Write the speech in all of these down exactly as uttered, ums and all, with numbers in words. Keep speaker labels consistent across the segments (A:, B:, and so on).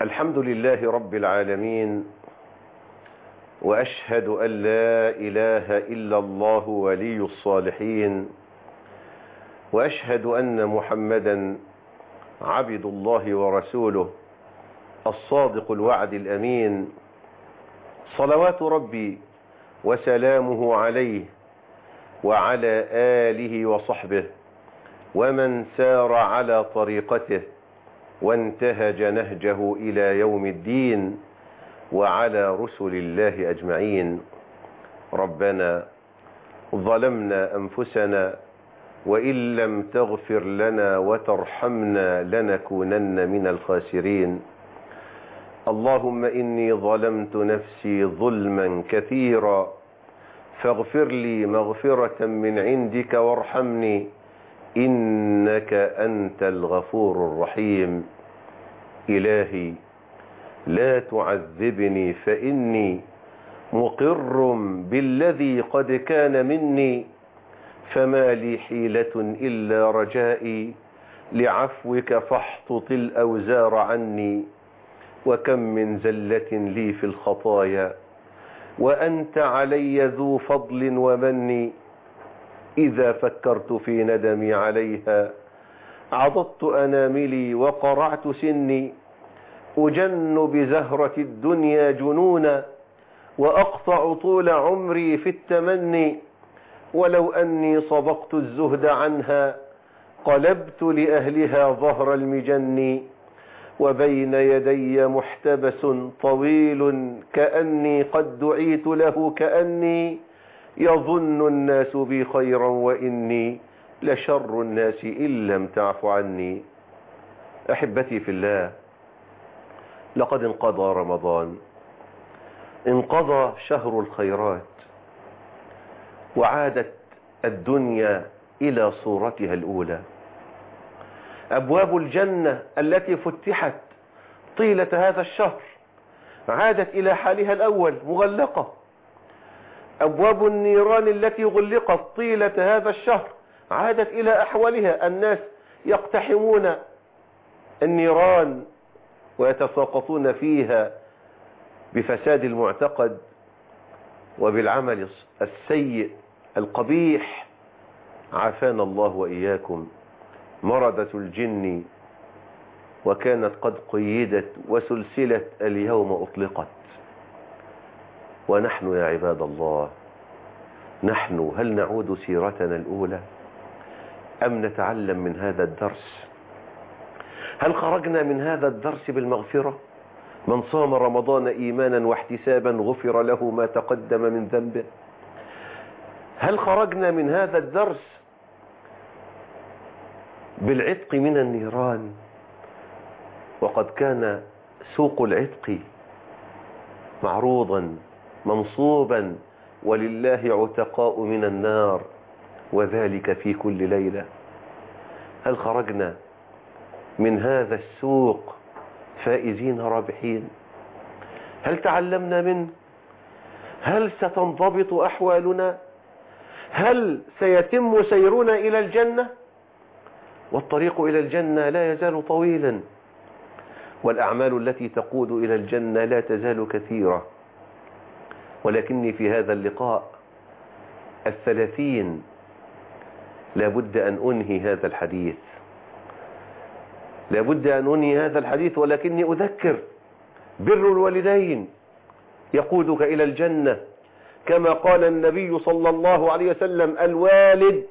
A: الحمد لله رب العالمين، وأشهد أن لا إله إلا الله ولي الصالحين، وأشهد أن محمدا عبد الله ورسوله الصادق الوعد الأمين، صلوات ربي وسلامه عليه وعلى آله وصحبه ومن سار على طريقته وانتهج نهجه إلى يوم الدين، وعلى رسل الله أجمعين. ربنا ظلمنا أنفسنا وإن لم تغفر لنا وترحمنا لنكونن من الخاسرين. اللهم إني ظلمت نفسي ظلما كثيرا فاغفر لي مغفرة من عندك وارحمني إنك أنت الغفور الرحيم. إلهي لا تعذبني فإني مقر بالذي قد كان مني، فما لي حيلة إلا رجائي لعفوك فاحطط الأوزار عني. وكم من زلة لي في الخطايا وأنت علي ذو فضل ومن، إذا فكرت في ندمي عليها عضضت أناملي وقرعت سني. أجن بزهرة الدنيا جنونا وأقطع طول عمري في التمني، ولو أني صبقت الزهد عنها قلبت لأهلها ظهر المجن. وبين يدي محتبس طويل كأني قد دعيت له، كأني يظن الناس بي خيرا وإني لشر الناس إن لم تعف عني. أحبتي في الله، لقد انقضى رمضان، انقضى شهر الخيرات، وعادت الدنيا إلى صورتها الأولى. أبواب الجنة التي فتحت طيلة هذا الشهر عادت إلى حالها الأول مغلقة. أبواب النيران التي غلقت طيلة هذا الشهر عادت إلى أحوالها. الناس يقتحمون النيران ويتساقطون فيها بفساد المعتقد وبالعمل السيء القبيح. عافانا الله وإياكم. مردة الجن وكانت قد قيدت وسلسلة اليوم أطلقت. ونحن يا عباد الله، نحن هل نعود سيرتنا الأولى أم نتعلم من هذا الدرس؟ هل خرجنا من هذا الدرس بالمغفرة؟ من صام رمضان إيمانا واحتسابا غفر له ما تقدم من ذنبه. هل خرجنا من هذا الدرس بالعتق من النيران؟ وقد كان سوق العتق معروضا منصوبا، ولله عتقاء من النار وذلك في كل ليلة. هل خرجنا من هذا السوق فائزين رابحين؟ هل تعلمنا منه؟ هل ستنضبط أحوالنا؟ هل سيتم سيرنا إلى الجنة؟ والطريق إلى الجنة لا يزال طويلا، والأعمال التي تقود إلى الجنة لا تزال كثيرة. ولكني في هذا اللقاء الثلاثين لابد أن أنهي هذا الحديث، لابد أن أنهي هذا الحديث ولكني أذكر: بر الوالدين يقودك إلى الجنة، كما قال النبي صلى الله عليه وسلم: الوالد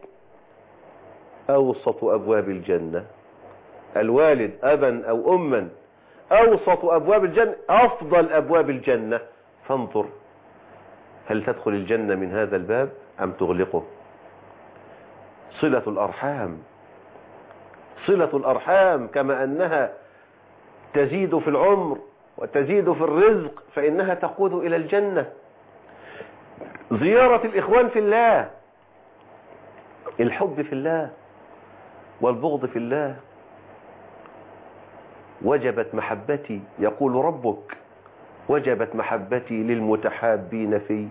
A: أوسط أبواب الجنة. الوالد أبا أو أما أوسط أبواب الجنة، أفضل أبواب الجنة. فانظر، هل تدخل الجنة من هذا الباب أم تغلقه؟ صلة الأرحام، صلة الأرحام كما أنها تزيد في العمر وتزيد في الرزق فإنها تقود إلى الجنة. زيارة الإخوان في الله، الحب في الله والبغض في الله. وجبت محبتي، يقول ربك: وجبت محبتي للمتحابين في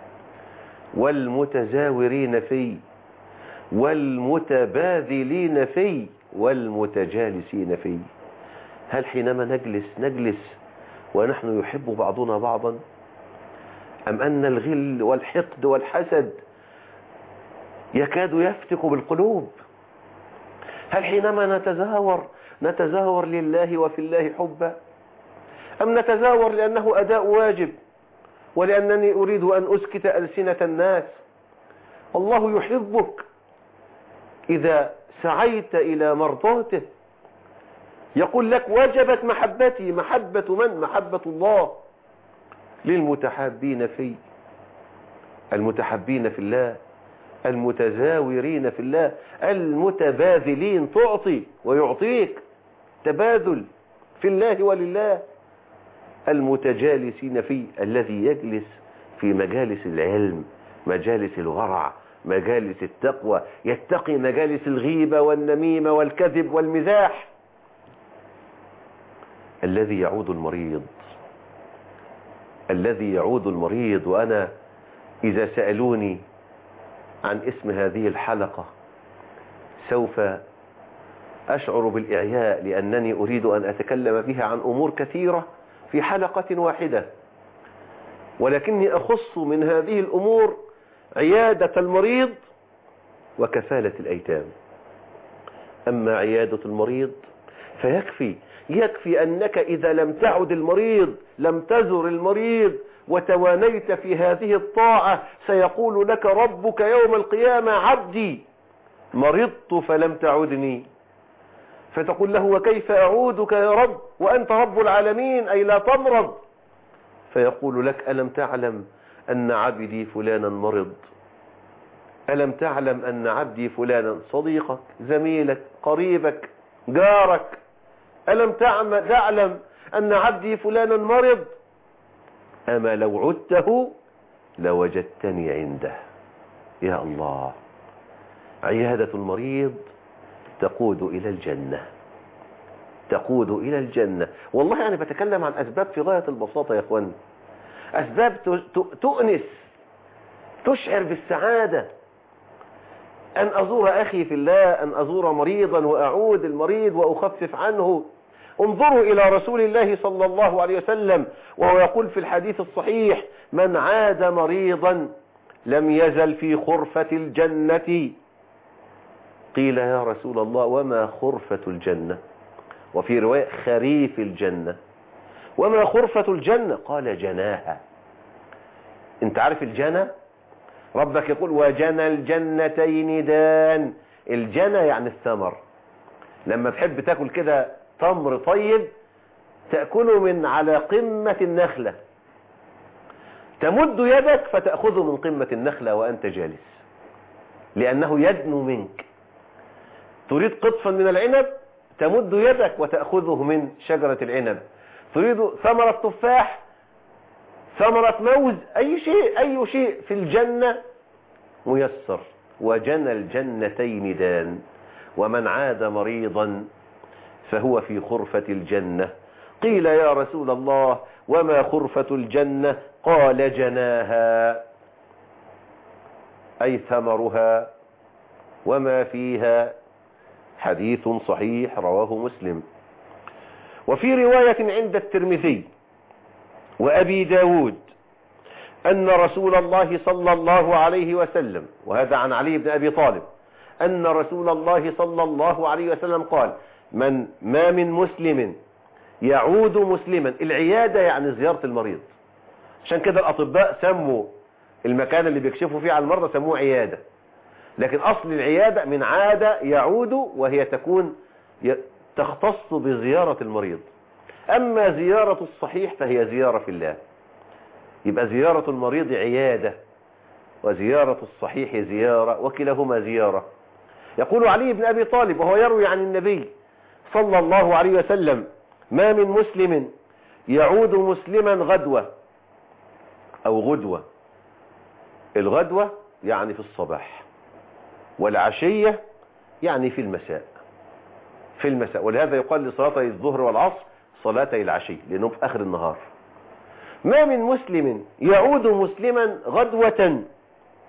A: والمتزاورين في والمتباذلين في والمتجالسين في. هل حينما نجلس نجلس ونحن يحب بعضنا بعضا، أم أن الغل والحقد والحسد يكاد يفتك بالقلوب؟ هل حينما نتزاور نتزاور لله وفي الله حبا، أم نتزاور لأنه أداء واجب ولأنني أريد أن أسكت ألسنة الناس؟ الله يحبك إذا سعيت إلى مرضاته، يقول لك وجبت محبتي. محبة من؟ محبة الله للمتحابين في المتحابين في الله، المتزاورين في الله، المتباذلين، تعطي ويعطيك، تباذل في الله ولله، المتجالسين فيه، الذي يجلس في مجالس العلم، مجالس الورع، مجالس التقوى، يتقي مجالس الغيبة والنميمة والكذب والمزاح. الذي يعود المريض، الذي يعود المريض. وأنا إذا سألوني عن اسم هذه الحلقة سوف أشعر بالإعياء، لأنني أريد أن أتكلم بها عن أمور كثيرة في حلقة واحدة، ولكني أخص من هذه الأمور عيادة المريض وكفالة الأيتام. أما عيادة المريض فيكفي يكفي أنك إذا لم تعد المريض، لم تزر المريض وتوانيت في هذه الطاعة، سيقول لك ربك يوم القيامة عبدي مرضت فلم تعدني، فتقول له وكيف أعودك يا رب وأنت رب العالمين أي لا تمرض؟ فيقول لك ألم تعلم أن عبدي فلانا مرض؟ ألم تعلم أن عبدي فلانا صديقك، زميلك، قريبك، جارك، ألم تعلم أن عبدي فلانا مرض؟ أما لو عدته لوجدتني عنده. يا الله، عيادة المريض تقود إلى الجنة، تقود إلى الجنة. والله أنا بتكلم عن أسباب في غاية البساطة يا أخوان، أسباب تؤنس، تشعر بالسعادة. أن أزور أخي في الله، أن أزور مريضا وأعود المريض وأخفف عنه. انظروا إلى رسول الله صلى الله عليه وسلم وهو يقول في الحديث الصحيح من عاد مريضا لم يزل في خرفة الجنة. قيل يا رسول الله وما خرفة الجنة؟ وفي رواية خريف الجنة. وما خرفة الجنة؟ قال جناها. انت عارف الجنة؟ ربك يقول وجنى الجنتين دان. الجنة يعني الثمر. لما تحب تاكل كده تمر طيب تأكله من على قمة النخلة، تمد يدك فتأخذه من قمة النخلة وأنت جالس، لأنه يدنو منك. تريد قطفا من العنب تمد يدك وتأخذه من شجرة العنب. تريد ثمرة تفاح، ثمرة موز، أي شيء أي شيء في الجنة ميسر. وجنى الجنتين دان. ومن عاد مريضا فهو في خرفة الجنة. قيل يا رسول الله وما خرفة الجنة؟ قال جناها أي ثمرها وما فيها. حديث صحيح رواه مسلم. وفي رواية عند الترمذي وأبي داود أن رسول الله صلى الله عليه وسلم، وهذا عن علي بن أبي طالب، أن رسول الله صلى الله عليه وسلم قال من ما من مسلم يعود مسلما. العيادة يعني زيارة المريض، عشان كده الأطباء سموا المكان اللي بيكشفوا فيه على المرضى سموه عيادة، لكن أصل العيادة من عادة يعود، وهي تكون تختص بزيارة المريض. أما زيارة الصحيح فهي زيارة في الله. يبقى زيارة المريض عيادة وزيارة الصحيح زيارة، وكلاهما زيارة. يقول علي بن أبي طالب وهو يروي عن النبي صلى الله عليه وسلم ما من مسلم يعود مسلما غدوة أو غدوة. الغدوة يعني في الصباح، والعشية يعني في المساء. في المساء، ولهذا يقال لصلاتي الظهر والعصر صلاتي العشي لأنه في آخر النهار. ما من مسلم يعود مسلما غدوة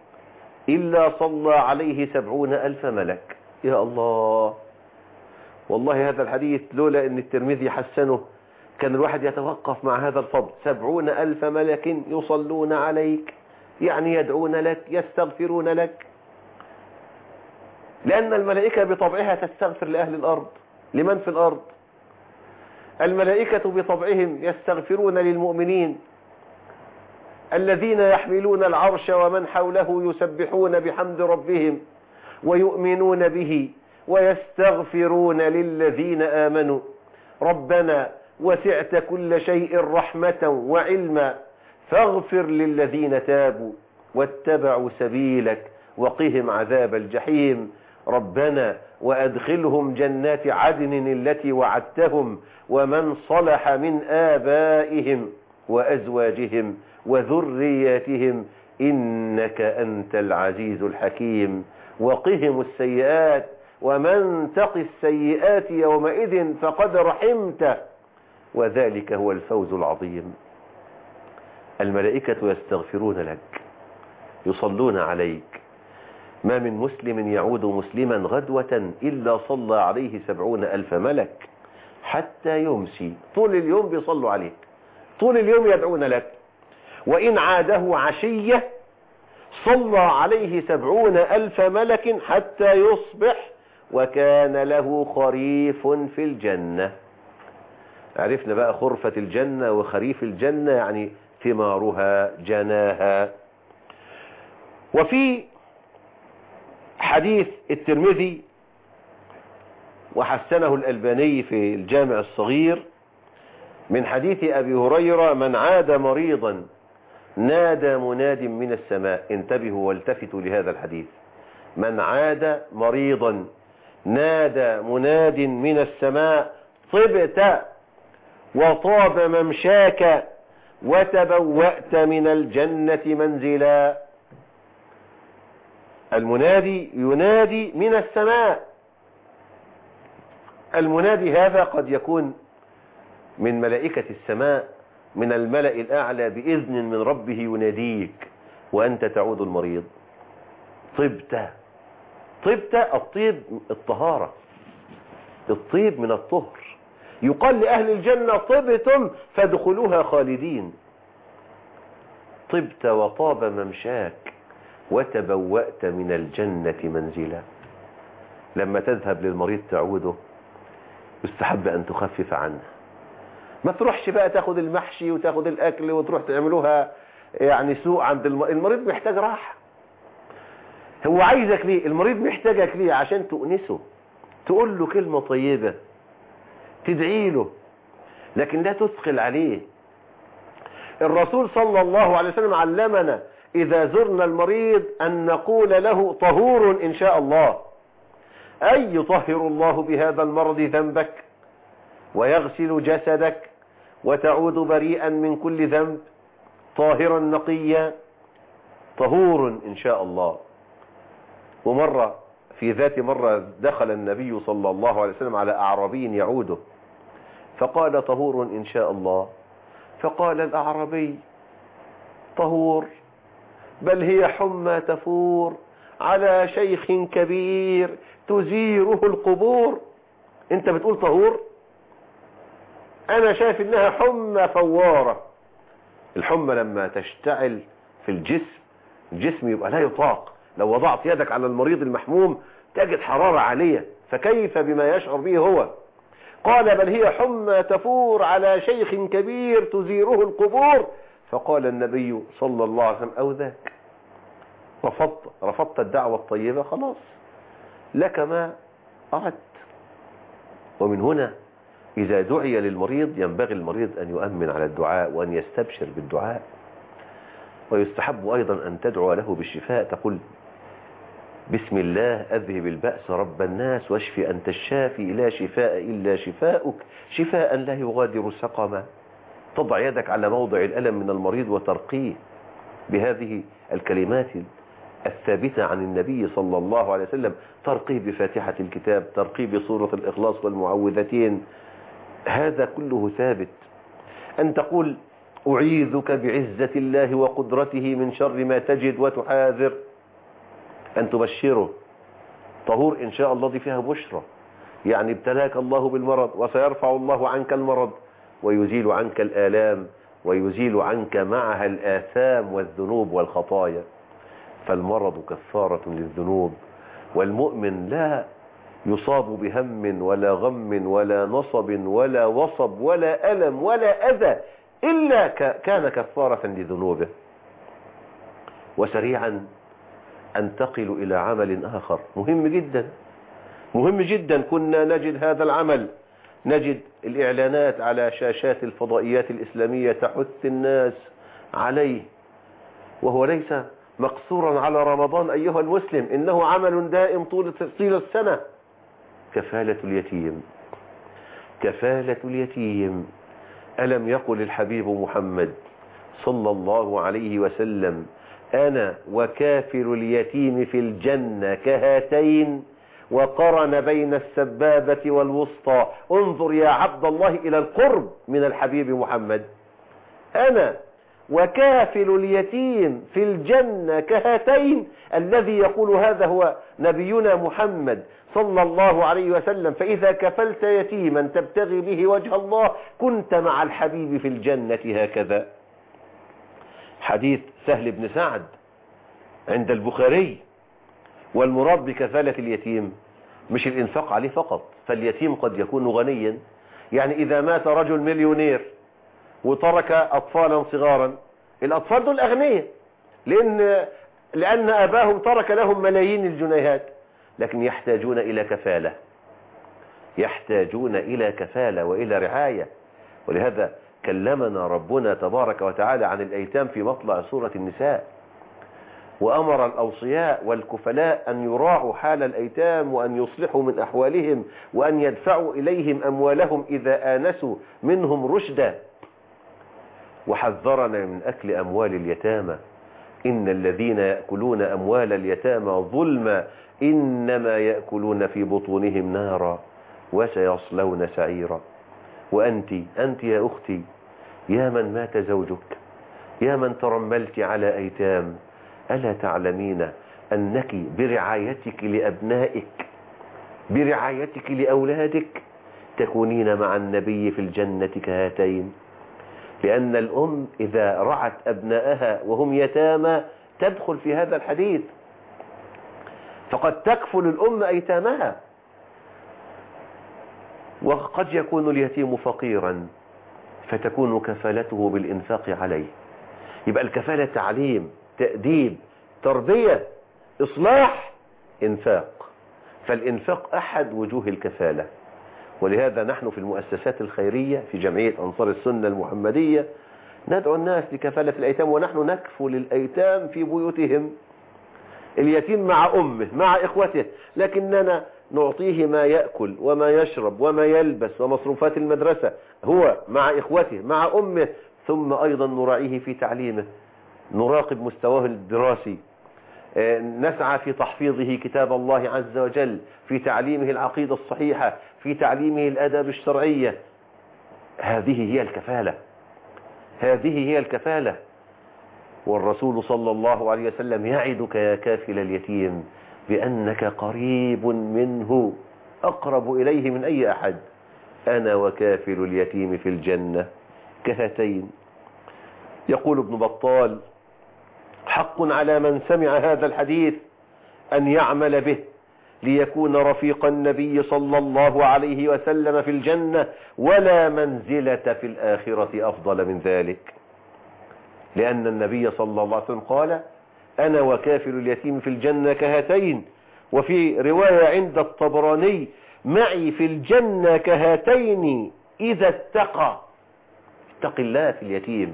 A: إلا صلى عليه سبعون ألف ملك. يا الله، والله هذا الحديث لولا ان الترمذي حسنه كان الواحد يتوقف مع هذا الفضل. سبعون ألف ملك يصلون عليك، يعني يدعون لك، يستغفرون لك، لأن الملائكة بطبعها تستغفر لأهل الأرض. لمن في الأرض؟ الملائكة بطبعهم يستغفرون للمؤمنين الذين يحملون العرش ومن حوله يسبحون بحمد ربهم ويؤمنون به ويستغفرون للذين آمنوا ربنا وسعت كل شيء رحمة وعلما فاغفر للذين تابوا واتبعوا سبيلك وقهم عذاب الجحيم ربنا وأدخلهم جنات عدن التي وعدتهم ومن صلح من آبائهم وأزواجهم وذرياتهم إنك أنت العزيز الحكيم وقهم السيئات ومن تق السيئات يومئذ فقد رحمته وذلك هو الفوز العظيم. الملائكة يستغفرون لك، يصلون عليك. ما من مسلم يعود مسلما غدوة إلا صلى عليه سبعون ألف ملك حتى يمسي. طول اليوم بيصلوا عليك، طول اليوم يدعون لك. وإن عاده عشية صلى عليه سبعون ألف ملك حتى يصبح وكان له خريف في الجنة. عرفنا بقى خرفة الجنة وخريف الجنة، يعني ثمارها جناها. وفي حديث الترمذي وحسنه الألباني في الجامع الصغير من حديث أبي هريرة: من عاد مريضا نادى مناد من السماء. انتبهوا والتفتوا لهذا الحديث. من عاد مريضا نادى مناد من السماء: طبت وطاب ممشاك وتبوأت من الجنة منزلا. المنادي ينادي من السماء. المنادي هذا قد يكون من ملائكة السماء، من الملأ الأعلى بإذن من ربه يناديك وأنت تعود المريض. طبت. طبت، الطيب الطهارة، الطيب من الطهر. يقال لأهل الجنة: طبتم فادخلوها خالدين. طبت وطاب ممشاك وتبوأت من الجنة منزلا. لما تذهب للمريض تعوده يستحب أن تخفف عنه. ما تروحش بقى تاخد المحشي وتاخد الأكل وتروح تعملوها يعني سوء عند المريض. المريض محتاج راحة. هو عايزك ليه؟ المريض محتاجك ليه؟ عشان تؤنسه، تقول له كلمة طيبة، تدعي له، لكن لا تثقل عليه. الرسول صلى الله عليه وسلم علمنا إذا زرنا المريض أن نقول له: طهور إن شاء الله، أي يطهر الله بهذا المرض ذنبك ويغسل جسدك وتعود بريئا من كل ذنب طاهرا نقيا، طهور إن شاء الله. ومرة في ذات مرة دخل النبي صلى الله عليه وسلم على أعرابي يعوده فقال: طهور إن شاء الله. فقال الأعرابي: طهور؟ بل هي حمى تفور على شيخ كبير تزيره القبور. انت بتقول طهور؟ انا شايف انها حمى فوارة. الحمى لما تشتعل في الجسم، الجسم يبقى لا يطاق. لو وضعت يدك على المريض المحموم تجد حرارة عالية، فكيف بما يشعر به هو؟ قال: بل هي حمى تفور على شيخ كبير تزيره القبور. فقال النبي صلى الله عليه وسلم: أو ذاك، رفضت رفضت الدعوة الطيبة، خلاص لك ما أردت. ومن هنا إذا دعي للمريض ينبغي المريض أن يؤمن على الدعاء وأن يستبشر بالدعاء. ويستحب أيضا أن تدعو له بالشفاء، تقول: بسم الله أذهب البأس رب الناس واشف أنت الشافي لا شفاء إلا شفاؤك شفاء لا يغادر سقما. تضع يدك على موضع الألم من المريض وترقيه بهذه الكلمات الثابتة عن النبي صلى الله عليه وسلم، ترقيه بفاتحة الكتاب، ترقيه بسورة الإخلاص والمعوذتين. هذا كله ثابت. أن تقول: أعيذك بعزة الله وقدرته من شر ما تجد وتحاذر. أن تبشره: طهور إن شاء الله، دي فيها بشرة. يعني ابتلاك الله بالمرض وسيرفع الله عنك المرض ويزيل عنك الآلام ويزيل عنك معها الآثام والذنوب والخطايا. فالمرض كفارة للذنوب، والمؤمن لا يصاب بهم ولا غم ولا نصب ولا وصب ولا ألم ولا أذى إلا كان كفارة لذنوبه. وسريعا أنتقل إلى عمل آخر مهم جدا مهم جدا. كنا نجد هذا العمل، نجد الإعلانات على شاشات الفضائيات الإسلامية تحث الناس عليه، وهو ليس مقصورا على رمضان أيها المسلم، إنه عمل دائم طول طيل السنة. كفالة اليتيم، كفالة اليتيم. ألم يقل الحبيب محمد صلى الله عليه وسلم: أنا وكافل اليتيم في الجنة كهاتين، وقرن بين السبابة والوسطى. انظر يا عبد الله إلى القرب من الحبيب محمد. أنا وكافل اليتيم في الجنة كهاتين. الذي يقول هذا هو نبينا محمد صلى الله عليه وسلم. فإذا كفلت يتيما تبتغي به وجه الله كنت مع الحبيب في الجنة هكذا. حديث سهل بن سعد عند البخاري. والمراد بكفالة اليتيم مش الإنفاق عليه فقط، فاليتيم قد يكون غنيا. يعني إذا مات رجل مليونير وترك أطفالا صغارا، الأطفال دول أغنياء لأن لأن أباهم ترك لهم ملايين الجنيهات، لكن يحتاجون إلى كفالة، يحتاجون إلى كفالة وإلى رعاية. ولهذا كلمنا ربنا تبارك وتعالى عن الأيتام في مطلع سورة النساء، وأمر الأوصياء والكفلاء أن يراعوا حال الأيتام وأن يصلحوا من أحوالهم وأن يدفعوا إليهم أموالهم إذا آنسوا منهم رشدا. وحذرنا من أكل أموال اليتامى. إن الذين يأكلون أموال اليتامى ظلما إنما يأكلون في بطونهم نارا وسيصلون سعيرا. وأنت أنت يا أختي، يا من مات زوجك، يا من ترملت على أيتام، ألا تعلمين أنك برعايتك لأبنائك، برعايتك لأولادك، تكونين مع النبي في الجنة كهاتين؟ لأن الأم إذا رعت أبنائها وهم يتامى تدخل في هذا الحديث، فقد تكفل الأم أيتامها. وقد يكون اليتيم فقيرا فتكون كفالته بالإنفاق عليه. يبقى الكفالة تعليم، تأديب، تربية، إصلاح، إنفاق. فالإنفاق أحد وجوه الكفالة. ولهذا نحن في المؤسسات الخيرية في جمعية أنصار السنة المحمدية ندعو الناس لكفالة الأيتام، ونحن نكفل الأيتام في بيوتهم. اليتيم مع أمه مع إخوته، لكننا نعطيه ما يأكل وما يشرب وما يلبس ومصروفات المدرسة، هو مع إخوته مع أمه، ثم أيضا نراعيه في تعليمه، نراقب مستواه الدراسي، نسعى في تحفيظه كتاب الله عز وجل، في تعليمه العقيدة الصحيحة، في تعليمه الأدب الشرعية. هذه هي الكفالة، هذه هي الكفالة. والرسول صلى الله عليه وسلم يعدك يا كافل اليتيم بأنك قريب منه، أقرب إليه من أي أحد. أنا وكافل اليتيم في الجنة كهاتين. يقول ابن بطال: حق على من سمع هذا الحديث أن يعمل به ليكون رفيق النبي صلى الله عليه وسلم في الجنة، ولا منزلة في الآخرة أفضل من ذلك. لأن النبي صلى الله عليه وسلم قال: أنا وكافل اليتيم في الجنة كهاتين. وفي رواية عند الطبراني: معي في الجنة كهاتين إذا اتقى. اتق الله في اليتيم،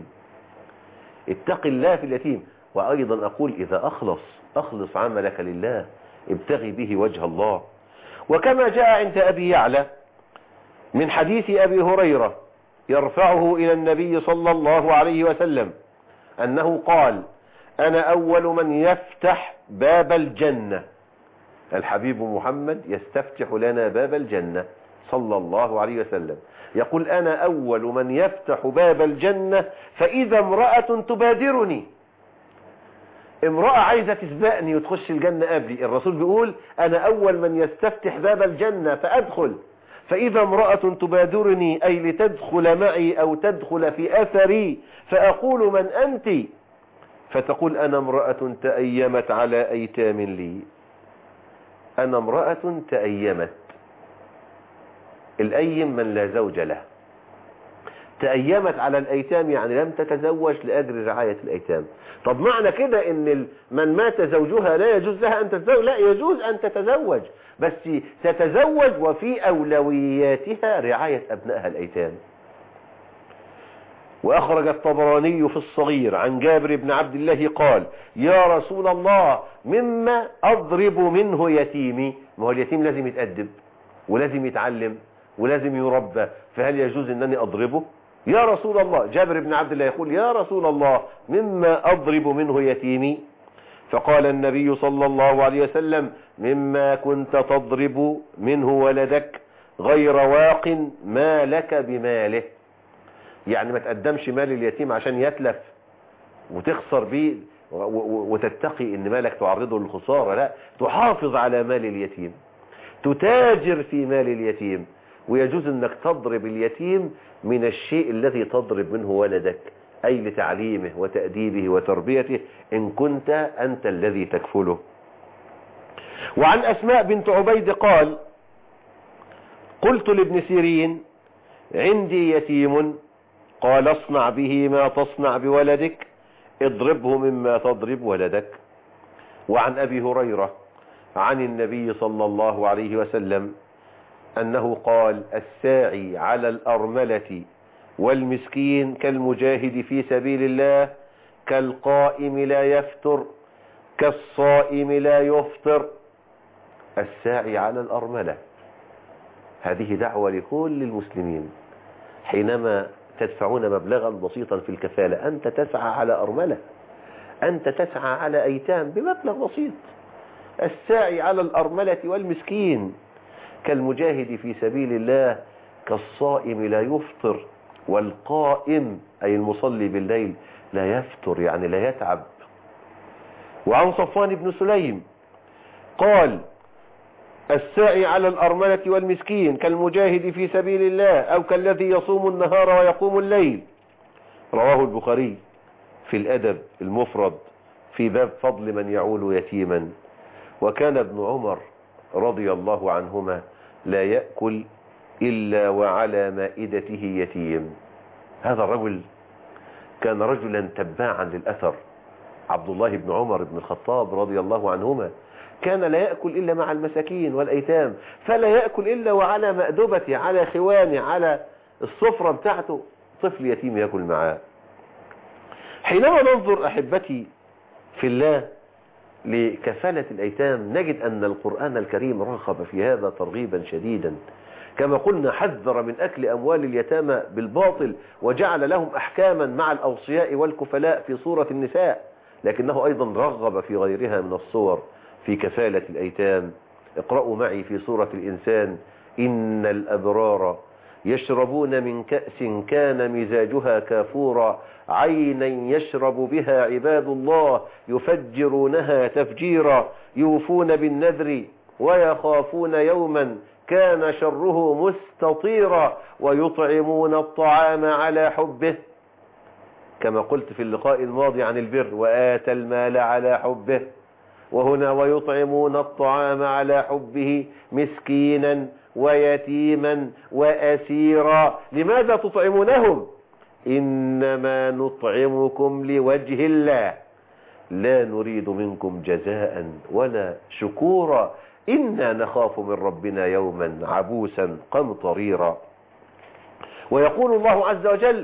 A: اتق الله في اليتيم. وأيضا أقول: إذا أخلص أخلص عملك لله، ابتغي به وجه الله. وكما جاء عند أبي يعلى من حديث أبي هريرة يرفعه إلى النبي صلى الله عليه وسلم أنه قال: أنا أول من يفتح باب الجنة. الحبيب محمد يستفتح لنا باب الجنة صلى الله عليه وسلم، يقول: أنا أول من يفتح باب الجنة فإذا امرأة تبادرني. امرأة عايزة تسبقني وتخش الجنة قبلي، الرسول بيقول أنا أول من يستفتح باب الجنة فأدخل، فإذا امرأة تبادرني أي لتدخل معي أو تدخل في أثري فأقول من أنت؟ فتقول أنا امرأة تأيمت على أيتام لي. أنا امرأة تأيمت، الأيم من لا زوج له، تأيمت على الأيتام يعني لم تتزوج لأجل رعاية الأيتام. طب معنى كده ان من مات زوجها لا يجوز لها أن تتزوج؟ لا، يجوز أن تتزوج، بس تتزوج وفي أولوياتها رعاية أبنائها الأيتام. وأخرج الطبراني في الصغير عن جابر بن عبد الله قال يا رسول الله مما أضرب منه يتيمي؟ ما هو اليتيم لازم يتأدب ولازم يتعلم ولازم يربى، فهل يجوز أنني أضربه؟ يا رسول الله، جابر بن عبد الله يقول يا رسول الله مما أضرب منه يتيمي؟ فقال النبي صلى الله عليه وسلم مما كنت تضرب منه ولدك غير واق ما لك بماله. يعني ما تقدمش مال اليتيم عشان يتلف وتخسر بيه وتتقي ان مالك تعرضه للخسارة، لا، تحافظ على مال اليتيم، تتاجر في مال اليتيم. ويجوز انك تضرب اليتيم من الشيء الذي تضرب منه ولدك، اي لتعليمه وتأديبه وتربيته ان كنت انت الذي تكفله. وعن اسماء بنت عبيد قال قلت لابن سيرين عندي يتيم، قال اصنع به ما تصنع بولدك، اضربه مما تضرب ولدك. وعن ابي هريرة عن النبي صلى الله عليه وسلم أنه قال الساعي على الأرملة والمسكين كالمجاهد في سبيل الله كالقائم لا يفتر كالصائم لا يفطر. الساعي على الأرملة هذه دعوة لكل المسلمين، حينما تدفعون مبلغا بسيطا في الكفالة أنت تسعى على أرملة، أنت تسعى على أيتام بمبلغ بسيط. الساعي على الأرملة والمسكين كالمجاهد في سبيل الله كالصائم لا يفطر، والقائم أي المصلي بالليل لا يفتر يعني لا يتعب. وعن صفوان بن سليم قال الساعي على الأرملة والمسكين كالمجاهد في سبيل الله أو كالذي يصوم النهار ويقوم الليل. رواه البخاري في الأدب المفرد في باب فضل من يعول يتيما. وكان ابن عمر رضي الله عنهما لا يأكل إلا وعلى مائدته يتيم. هذا الرجل كان رجلا تباعا للأثر، عبد الله بن عمر بن الخطاب رضي الله عنهما كان لا يأكل إلا مع المساكين والأيتام، فلا يأكل إلا وعلى مأدبته، على خوانه، على الصفرة بتاعته طفل يتيم يأكل معاه. حينما ننظر أحبتي في الله لكفالة الأيتام نجد أن القرآن الكريم رغب في هذا ترغيبا شديدا، كما قلنا حذر من أكل أموال اليتامى بالباطل وجعل لهم أحكاما مع الأوصياء والكفلاء في سورة النساء، لكنه أيضا رغب في غيرها من الصور في كفالة الأيتام. اقرأوا معي في سورة الإنسان إن الأبرار يشربون من كأس كان مزاجها كافورا عينا يشرب بها عباد الله يفجرونها تفجيرا يوفون بالنذر ويخافون يوما كان شره مستطيرا ويطعمون الطعام على حبه، كما قلت في اللقاء الماضي عن البر وآتى المال على حبه، وهنا ويطعمون الطعام على حبه مسكينا ويتيما وأسيرا. لماذا تطعمونهم؟ إنما نطعمكم لوجه الله لا نريد منكم جزاء ولا شكورا إنا نخاف من ربنا يوما عبوسا قمطريرا. ويقول الله عز وجل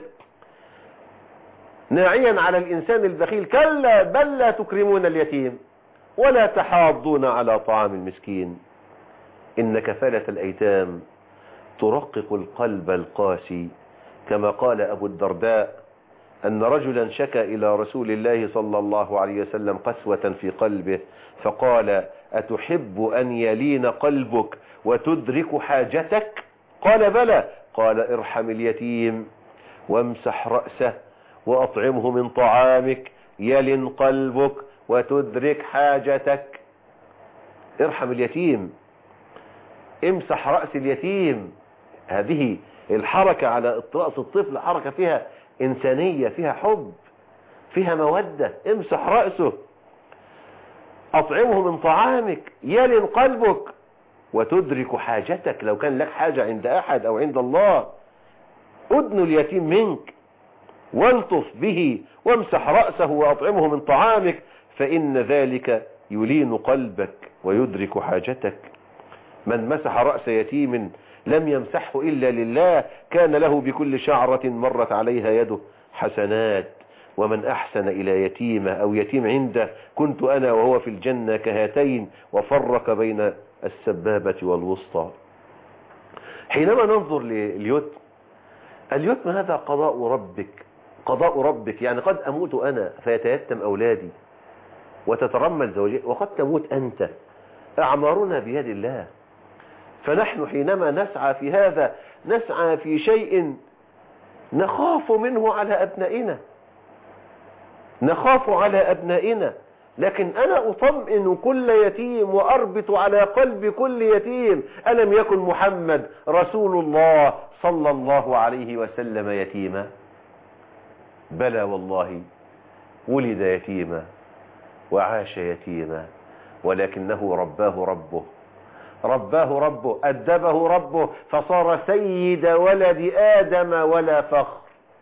A: ناعيا على الإنسان البخيل كلا بل لا تكرمون اليتيم ولا تحاضون على طعام المسكين. إن كفالة الأيتام ترقق القلب القاسي، كما قال أبو الدرداء أن رجلا شكى إلى رسول الله صلى الله عليه وسلم قسوة في قلبه فقال أتحب أن يلين قلبك وتدرك حاجتك؟ قال بلى. قال ارحم اليتيم وامسح رأسه وأطعمه من طعامك يلن قلبك وتدرك حاجتك. ارحم اليتيم، امسح رأس اليتيم. هذه الحركة على رأس الطفل حركة فيها إنسانية، فيها حب، فيها مودة. امسح رأسه، أطعمه من طعامك، يلن قلبك، وتدرك حاجتك. لو كان لك حاجة عند أحد أو عند الله، أدن اليتيم منك والطف به وامسح رأسه وأطعمه من طعامك، فإن ذلك يلين قلبك ويدرك حاجتك. من مسح رأس يتيم لم يمسحه إلا لله، كان له بكل شعرة مرت عليها يده حسنات. ومن أحسن إلى يتيمة أو يتيم عنده كنت أنا وهو في الجنة كهاتين، وفرق بين السبابة والوسطى. حينما ننظر لليتم، اليتم هذا قضاء ربك، قضاء ربك. يعني قد أموت أنا فيتيتم أولادي وتترمل زوجي، وقد تموت أنت. أعمارنا بيد الله. فنحن حينما نسعى في هذا نسعى في شيء نخاف منه على أبنائنا، نخاف على أبنائنا. لكن أنا أطمئن كل يتيم وأربط على قلب كل يتيم. ألم يكن محمد رسول الله صلى الله عليه وسلم يتيما؟ بلى والله، ولد يتيما وعاش يتيما، ولكنه رباه ربه، رباه ربه، أدبه ربه، فصار سيد ولد آدم ولا فخر.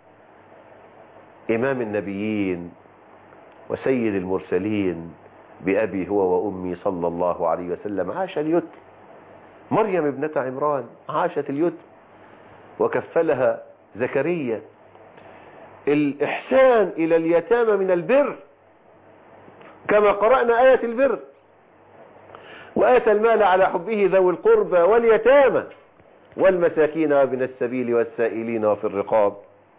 A: إمام النبيين وسيد المرسلين بأبي هو وأمي صلى الله عليه وسلم عاش اليتم. مريم ابنة عمران عاشت اليتم وكفلها زكريا. الإحسان إلى اليتامى من البر، كما قرأنا آية البر: وآتى المال على حبه ذوي القربى واليتامى والمساكين وابن السبيل والسائلين وفي الرقاب.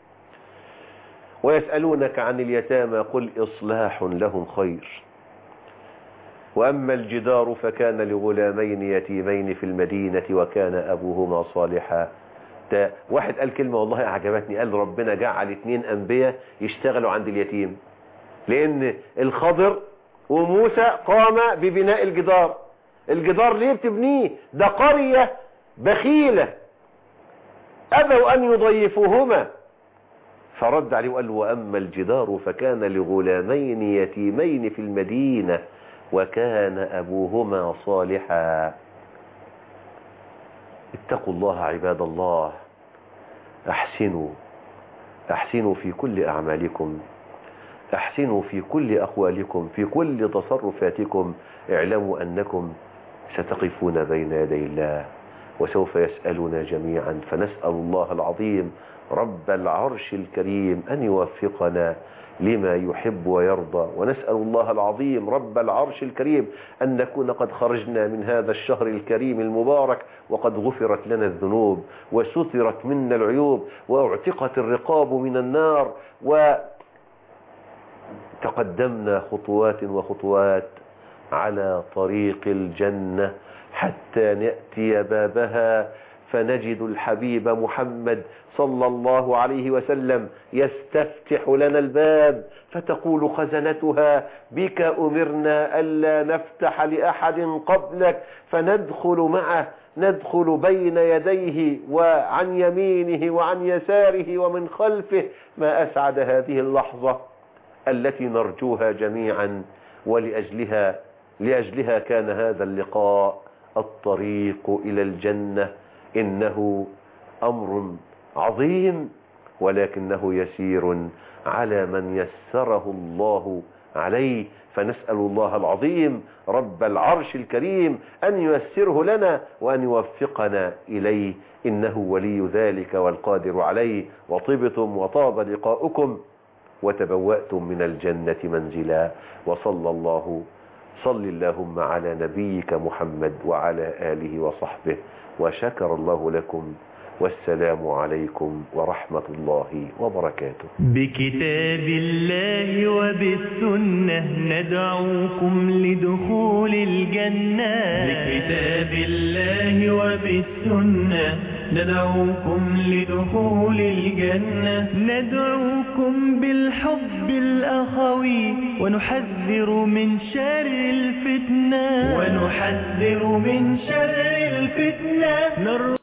A: ويسألونك عن اليتامى قل إصلاح لهم خير، وأما الجدار فكان لغلامين يتيمين في المدينة وكان أبوهما صالحا. واحد قال كلمة والله أعجبتني، قال ربنا جعل اتنين أنبياء يشتغلوا عند اليتيم، لأن الخضر وموسى قام ببناء الجدار. الجدار ليه بتبنيه؟ ده قرية بخيلة أبوا أن يضيفوهما، فرد عليه وقال: وأما الجدار فكان لغلامين يتيمين في المدينة وكان أبوهما صالحا. اتقوا الله عباد الله، أحسنوا، أحسنوا في كل أعمالكم، أحسنوا في كل أقوالكم، في كل تصرفاتكم. اعلموا أنكم ستقفون بين يدي الله وسوف يسألنا جميعا. فنسأل الله العظيم رب العرش الكريم أن يوفقنا لما يحب ويرضى، ونسأل الله العظيم رب العرش الكريم أن نكون قد خرجنا من هذا الشهر الكريم المبارك وقد غفرت لنا الذنوب وسترت منا العيوب واعتقت الرقاب من النار، وتقدمنا خطوات وخطوات على طريق الجنة حتى نأتي بابها فنجد الحبيب محمد صلى الله عليه وسلم يستفتح لنا الباب، فتقول خزنتها: بك أمرنا ألا نفتح لأحد قبلك، فندخل معه، ندخل بين يديه وعن يمينه وعن يساره ومن خلفه. ما أسعد هذه اللحظة التي نرجوها جميعا، ولأجلها لأجلها كان هذا اللقاء. الطريق إلى الجنة إنه أمر عظيم، ولكنه يسير على من يسره الله عليه. فنسأل الله العظيم رب العرش الكريم أن ييسره لنا وأن يوفقنا إليه، إنه ولي ذلك والقادر عليه. وطبتم وطاب لقاؤكم وتبوأتم من الجنة منزلا. وصلى الله صل اللهم على نبيك محمد وعلى آله وصحبه، وشكر الله لكم، والسلام عليكم ورحمة الله وبركاته.
B: بكتاب الله وبالسنة ندعوكم لدخول الجنة. بكتاب الله وبالسنة ندعوكم لدخول الجنة، ندعوكم بالحب الأخوي، ونحذر من شر الفتنة، ونحذر من شر الفتنة.